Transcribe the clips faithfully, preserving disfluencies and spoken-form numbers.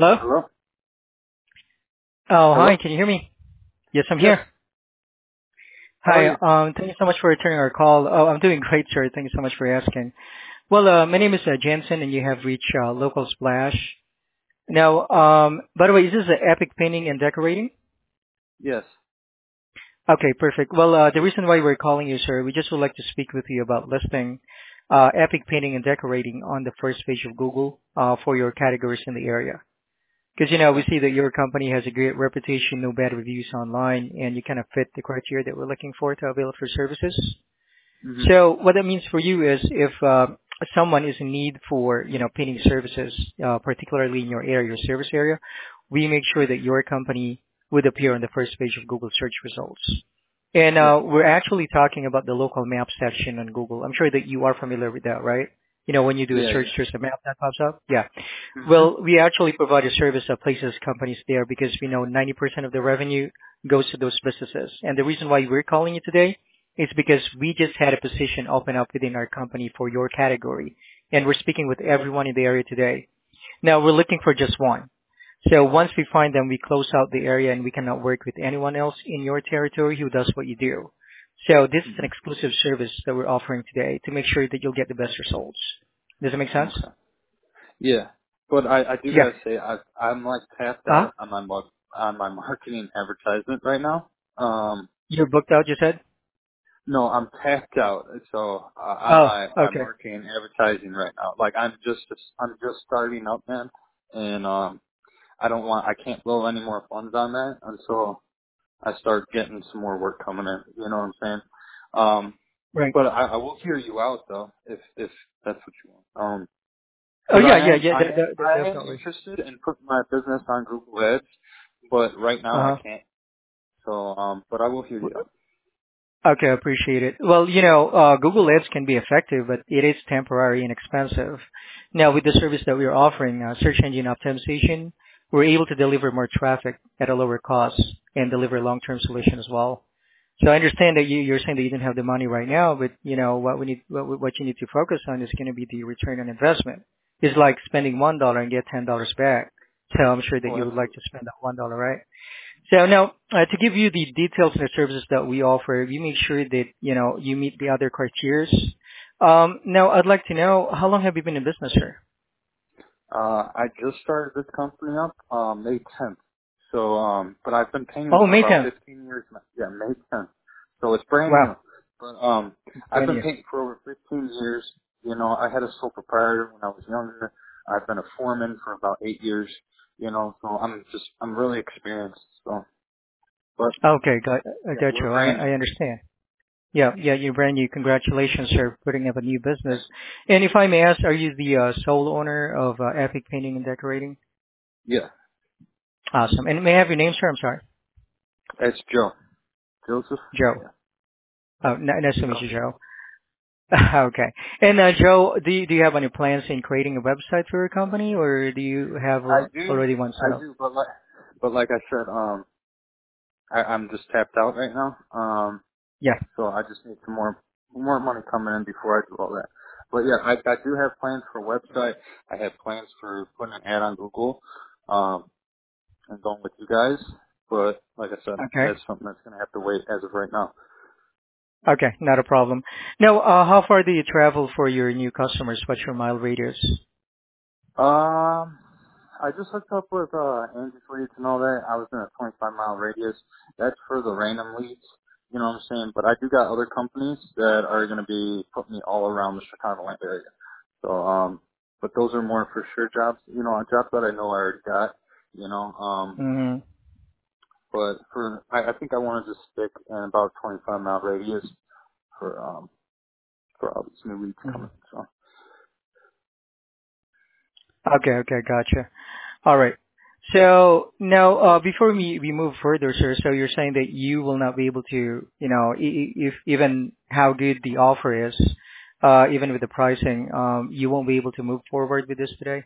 Hello? Hello? Oh, Hello? hi. Can you hear me? Yes, I'm Yes. here. How are Hi. you? Um, thank you so much for returning our call. Oh, I'm doing great, sir. Thank you so much for asking. Well, uh, my name is uh, Jensen, and you have reached uh, Local Splash. Now, um, by the way, is this uh, Epic Painting and Decorating? Yes. Okay, perfect. Well, uh, the reason why we're calling you, sir, we just would like to speak with you about listing uh, Epic Painting and Decorating on the first page of Google uh, for your categories in the area. Because, you know, we Okay. see that your company has a great reputation, no bad reviews online, and you kind of fit the criteria that we're looking for to avail for services. hmm So what that means for you is if uh, someone is in need for, you know, painting services, uh, particularly in your area, your service area, we make sure that your company would appear on the first page of Google search results. And Yeah. uh, we're actually talking about the local map section on Google. I'm sure that you are familiar with that, right? You know, when you do a Yeah, search, yeah. there's a map that pops up. Yeah. hmm Well, we actually provide a service that places companies there because we know ninety percent of the revenue goes to those businesses. And the reason why we're calling you today is because we just had a position open up within our company for your category. And we're speaking with everyone in the area today. Now, we're looking for just one. So once we find them, we close out the area and we cannot work with anyone else in your territory who does what you do. So this is an hmm exclusive service that we're offering today to make sure that you'll get the best results. Does it make sense? Okay. Yeah. But I, I do Yeah. gotta say, I, I'm like tapped Huh? out on my mar- on my marketing advertisement right now. Um, You're booked out, you said? no, I'm tapped out. So uh, on Oh, my my okay. marketing advertising right now. Like I'm just I'm just starting up, man, and um, I don't want I can't blow any more funds on that until I start getting some more work coming in. You know what I'm saying? Um, Right. but I, I will hear you out though, if if that's what you want. Um, Oh, because yeah, I yeah, am yeah, I de- am de- de- I am definitely. interested in putting my business on Google Ads, but right now I Uh-huh. can't. So um, but I will hear you out. Okay, I appreciate it. Well, you know, uh, Google Ads can be effective, but it is temporary and expensive. Now, with the service that we're offering, uh, search engine optimization, we're able to deliver more traffic at a lower cost and deliver a long-term solution as well. So I understand that you, you're saying that you don't have the money right now, but you know what we need, what, what you need to focus on is going to be the return on investment. It's like spending one dollar and get ten dollars back. So I'm sure that Oh, you would like absolutely. to spend that one dollar, right? So now, uh, to give you the details and the services that we offer, we make sure that, you know, you meet the other criteria. Um, now, I'd like to know, how long have you been in business, sir? Uh, I just started this company up um, May tenth. So um, but I've been painting Oh, for May about tenth. fifteen years now. Yeah, May tenth. So it's brand new. Wow. But um, I've Brand been new. painting for over fifteen years. You know, I had a sole proprietor when I was younger. I've been a foreman for about eight years. You know, so I'm just I'm really experienced. So, but Okay, got, I yeah, got we're you. brand I, new. I understand. Yeah, yeah, you're brand new. Congratulations, sir, putting up a new business. Thank you. And if I may ask, are you the uh, sole owner of uh, Epic Painting and Decorating? Yeah, Awesome. And may I have your name, sir? I'm sorry. it's Joe. Joseph. Joe. Yeah. Oh, n- nice to meet Joe. you, Joe. Okay. And uh, Joe, do you, do you have any plans in creating a website for your company, or do you have I uh, do. already one set I up? do. But like, but like I said, um, I, I'm just tapped out right now. Um, Yeah. so I just need some more more money coming in before I do all that. But yeah, I, I do have plans for a website. I have plans for putting an ad on Google, um, and going with you guys. But like I said, Okay. that's something that's gonna have to wait as of right now. Okay, not a problem. Now, uh, how far do you travel for your new customers? What's your mile radius? Um, I just hooked up with uh Angie's Leads and all that. I was in a twenty-five mile radius. That's for the random leads. You know what I'm saying? But I do got other companies that are going to be putting me all around the Chicagoland area. So, um, but those are more for sure jobs. You know, jobs that I know I already got. You know, um, hmm but for I, I think I want to just stick in about twenty-five mile radius for um for all these new leads hmm coming. So, Okay, okay, gotcha. All right. So now, uh, before we, we move further, sir, so you're saying that you will not be able to, you know, i- i- if even how good the offer is, uh, even with the pricing, um, you won't be able to move forward with this today?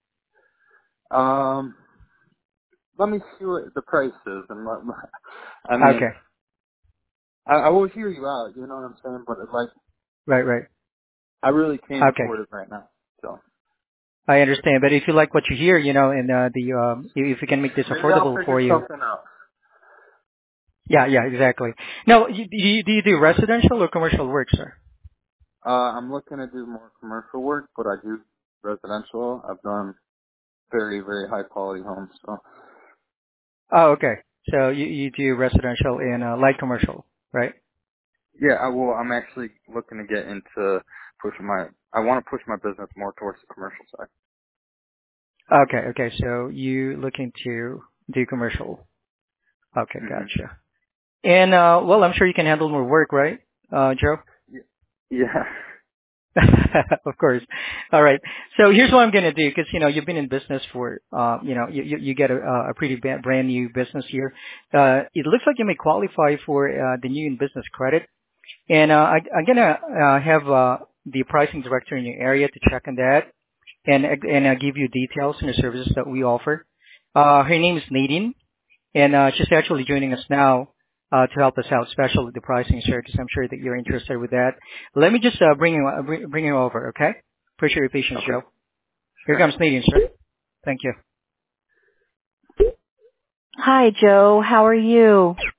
um, let me see what the price is, and let, I mean, Okay. I, I will hear you out. You know what I'm saying? But like, Right, right. I really can't Okay. afford it right now. So. I understand, but if you like what you hear, you know, and uh, the um, if we can make this Maybe I'll affordable for figure you, something out. yeah, yeah, exactly. Now, you, do you do you do residential or commercial work, sir? Uh, I'm looking to do more commercial work, but I do residential. I've done very, very high quality homes. So Oh, okay. So you you do residential and uh, light commercial, right? yeah, I will. I'm actually looking to get into pushing my. I want to push my business more towards the commercial side. Okay, okay. So you looking to do commercial? Okay, hmm gotcha. And uh, well, I'm sure you can handle more work, right, uh, Joe? Yeah. Of course. All right. So here's what I'm going to do because, you know, you've been in business for, uh, you know, you, you you get a, a pretty ba- brand new business here. Uh, it looks like you may qualify for uh, the new in business credit. And uh, I, I'm going to uh, have uh, the pricing director in your area to check on that and, and uh, give you details on the services that we offer. Uh, her name is Nadine. And uh, she's actually joining us now uh, to help us out, especially the pricing, sir, because I'm sure that you're interested with that. Let me just uh, bring you uh, bring, bring you over, okay? Appreciate your patience, Okay. Joe. Here Sure. comes Nadine, sir. Thank you. Hi, Joe. How are you?